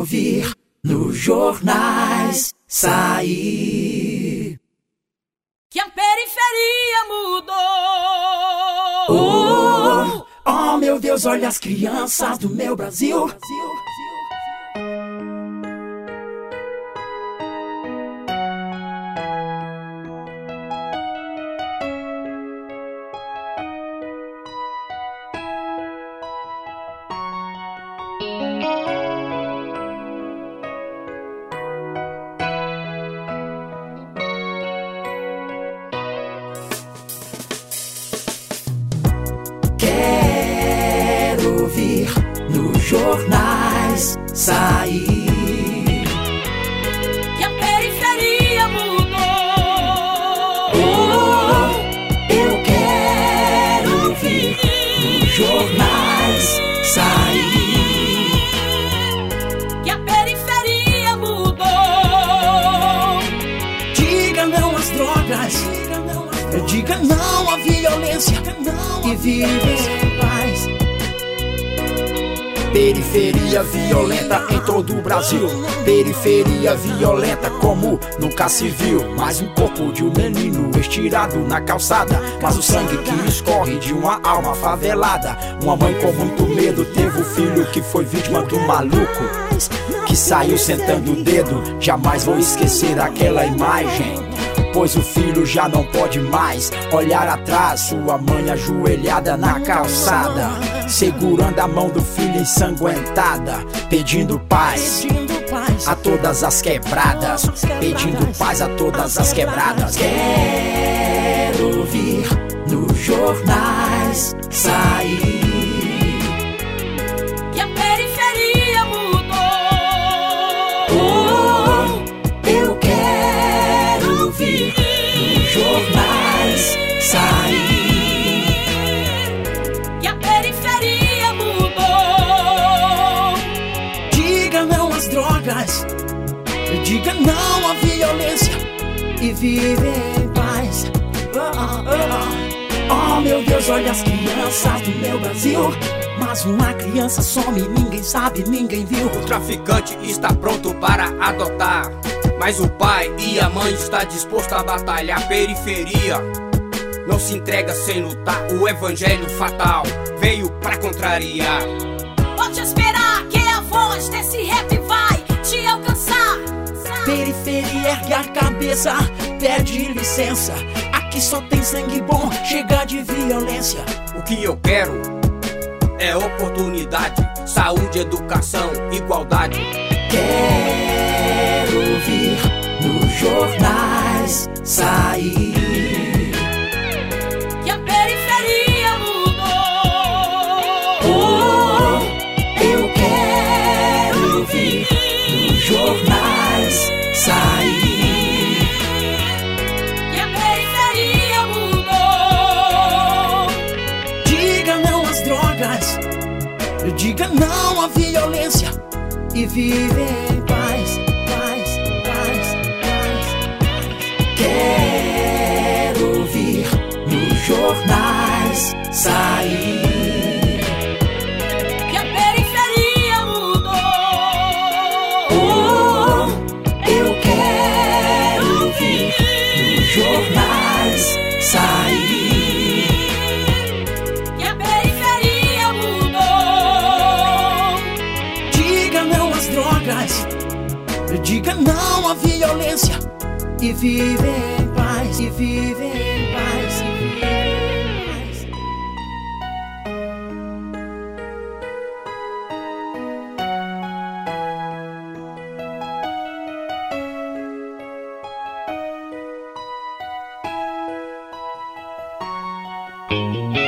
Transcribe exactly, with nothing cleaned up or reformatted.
Quero vir nos jornais sair que a periferia mudou. Oh, oh meu Deus, olha as crianças do meu Brasil. Quero vir nos jornais sair que a periferia mudou. Oh, eu quero vir nos jornais sair que a periferia mudou. Diga não às drogas, diga não à violência e vive em paz. Periferia violenta em todo o Brasil. Periferia violenta como nunca se viu. Mais um corpo de um menino estirado na calçada, mas o sangue que escorre de uma alma favelada. Uma mãe com muito medo teve o filho que foi vítima do maluco que saiu sentando o dedo. Jamais vou esquecer aquela imagem, pois o filho já não pode mais olhar atrás. Sua mãe ajoelhada na calçada, segurando a mão do filho ensanguentada, pedindo paz a todas as quebradas, pedindo paz a todas as quebradas. Quero vir nos jornais sair que a periferia mudou. Oh, eu quero vir nos jornais sair que a periferia mudou. Diga não às drogas, diga não à violência e vive em paz. Oh, oh, oh meu Deus, olha as crianças do meu Brasil. Mas uma criança some, ninguém sabe, ninguém viu. O traficante está pronto para adotar, mas o pai e a mãe está disposto a batalhar. Periferia não se entrega sem lutar. O evangelho fatal veio pra contrariar. Pode esperar que a voz desse rap vai te alcançar. Periferia ergue a cabeça, pede licença. Aqui só tem sangue bom, chega de violência. O que eu quero é oportunidade, saúde, educação, igualdade. Quero vir nos jornais sair que a periferia mudou. Oh, eu quero vir nos jornais sair que a periferia mudou. Diga não às drogas, diga não à violência e vive em paz, paz, paz, paz, paz. Quero vir nos jornais sair que a periferia mudou. Oh, eu quero vir nos jornais sair que a periferia mudou. Diga não às drogas, diga não à violência e vive em paz, e vive em paz, e vive em paz. Música